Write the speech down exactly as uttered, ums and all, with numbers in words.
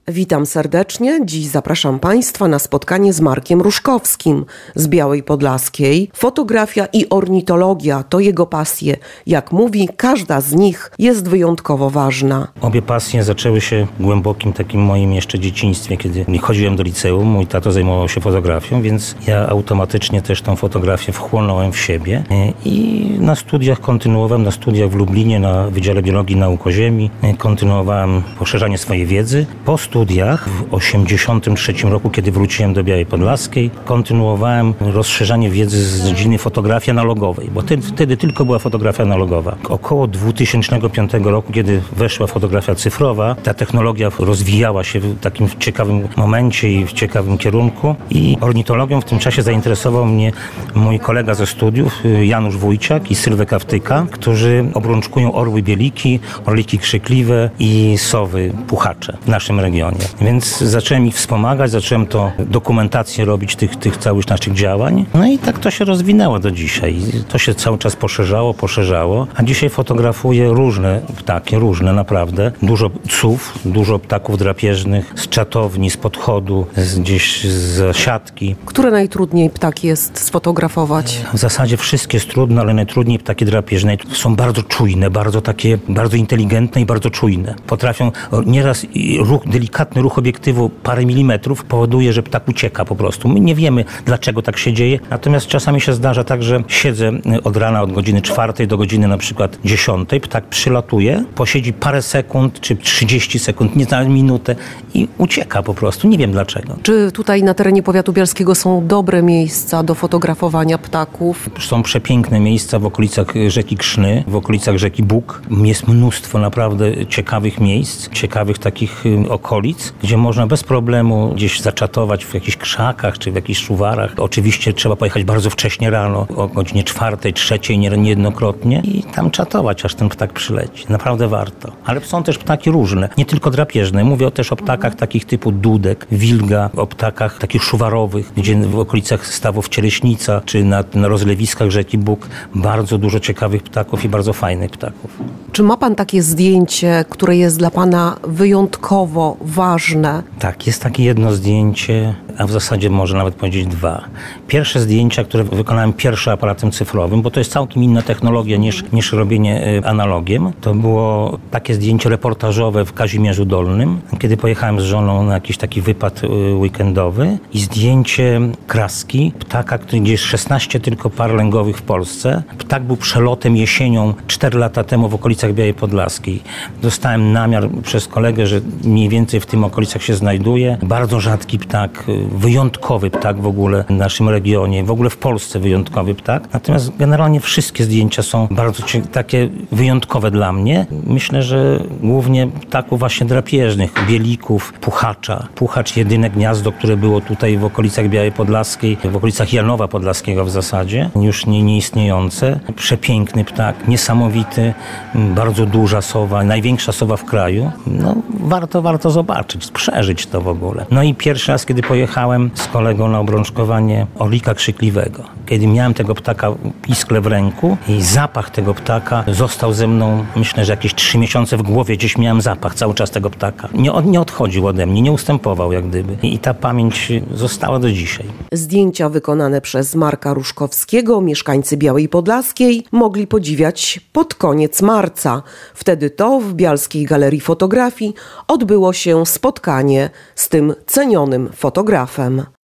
Witam serdecznie. Dziś zapraszam Państwa na spotkanie z Markiem Ruszkowskim z Białej Podlaskiej. Fotografia i ornitologia to jego pasje. Jak mówi, każda z nich jest wyjątkowo ważna. Obie pasje zaczęły się w głębokim takim moim jeszcze dzieciństwie, kiedy chodziłem do liceum. Mój tato zajmował się fotografią, więc ja automatycznie też tą fotografię wchłonąłem w siebie i na studiach kontynuowałem, na studiach w Lublinie na Wydziale Biologii i Nauk o Ziemi. Kontynuowałem poszerzanie swojej wiedzy. Po studiach w osiemdziesiątym trzecim roku, kiedy wróciłem do Białej Podlaskiej, kontynuowałem rozszerzanie wiedzy z dziedziny fotografii analogowej, bo wtedy, wtedy tylko była fotografia analogowa. Około dwutysięcznego piątego roku, kiedy weszła fotografia cyfrowa, ta technologia rozwijała się w takim ciekawym momencie i w ciekawym kierunku i ornitologią w tym czasie zainteresował mnie mój kolega ze studiów, Janusz Wójciak i Sylwek Awtyka, którzy obrączkują orły bieliki, orliki krzykliwe i sowy puchacze w naszym regionie. Więc zacząłem ich wspomagać, zacząłem to dokumentację robić tych, tych całych naszych działań. No i tak to się rozwinęło do dzisiaj. To się cały czas poszerzało, poszerzało, a dzisiaj fotografuję różne ptaki, różne naprawdę. Dużo psów, dużo ptaków drapieżnych z czatowni, z podchodu, z gdzieś z siatki. Które najtrudniej ptaki jest sfotografować? W zasadzie wszystkie jest trudne, ale najtrudniej ptaki drapieżne. Są bardzo czujne, bardzo takie, bardzo inteligentne i bardzo czujne. Potrafią nieraz ruch, delikatny ruch obiektywu parę milimetrów powoduje, że ptak ucieka po prostu. My nie wiemy, dlaczego tak się dzieje, natomiast czasami się zdarza tak, że siedzę od rana od godziny czwartej do godziny na przykład dziesiątej, ptak przylatuje, posiedzi parę sekund czy trzydzieści sekund, nie na minutę i ucieka po prostu. Nie wiem dlaczego. Czy tutaj na terenie powiatu bielskiego są dobre miejsca do fotografowania ptaków? Są przepiękne miejsca w okolicach rzeki Krzny, w okolicach rzeki Bóg. Jest mnóstwo naprawdę ciekawych miejsc, ciekawych takich okolic, gdzie można bez problemu gdzieś zaczatować w jakichś krzakach czy w jakichś szuwarach. Oczywiście trzeba pojechać bardzo wcześnie rano, o godzinie czwartej, trzeciej niejednokrotnie i tam czatować, aż ten ptak przyleci. Naprawdę warto. Ale są też ptaki różne, nie tylko drapieżne. Mówię też o ptakach takich typu dudek, wilga, o ptakach takich szuwarowych, gdzie w okolicach stawów Ciereśnica czy na, na rozlewiskach rzeki Bóg bardzo dużo ciekawych ptaków i bardzo fajnych ptaków. Czy ma pan takie zdjęcie, które jest dla pana wyjątkowo ważne? Tak, jest takie jedno zdjęcie, a w zasadzie może nawet powiedzieć dwa. Pierwsze zdjęcia, które wykonałem pierwszy aparatem cyfrowym, bo to jest całkiem inna technologia niż, niż robienie analogiem. To było takie zdjęcie reportażowe w Kazimierzu Dolnym, kiedy pojechałem z żoną na jakiś taki wypad weekendowy i zdjęcie kraski ptaka, który jest szesnaście tylko par lęgowych w Polsce. Ptak był przelotem jesienią cztery lata temu w okolicach Białej Podlaskiej. Dostałem namiar przez kolegę, że mniej więcej w tym okolicach się znajduje. Bardzo rzadki ptak, wyjątkowy ptak w ogóle w naszym regionie, w ogóle w Polsce wyjątkowy ptak. Natomiast generalnie wszystkie zdjęcia są bardzo takie wyjątkowe dla mnie. Myślę, że głównie ptaków właśnie drapieżnych, bielików, puchacza. Puchacz jedyne gniazdo, które było tutaj w okolicach Białej Podlaskiej, w okolicach Janowa Podlaskiego w zasadzie, już nie, nieistniejące. Przepiękny ptak, niesamowity, bardzo duża sowa, największa sowa w kraju. No warto, warto zobaczyć, przeżyć to w ogóle. No i pierwszy raz, kiedy pojechałem z kolegą na obrączkowanie orlika krzykliwego. Kiedy miałem tego ptaka iskle w ręku i zapach tego ptaka został ze mną, myślę, że jakieś trzy miesiące w głowie gdzieś miałem zapach cały czas tego ptaka. Nie, nie odchodził ode mnie, nie ustępował jak gdyby. I ta pamięć została do dzisiaj. Zdjęcia wykonane przez Marka Ruszkowskiego mieszkańcy Białej Podlaskiej mogli podziwiać pod koniec marca. Wtedy to w Bialskiej Galerii Fotografii odbyło się spotkanie z tym cenionym fotografem.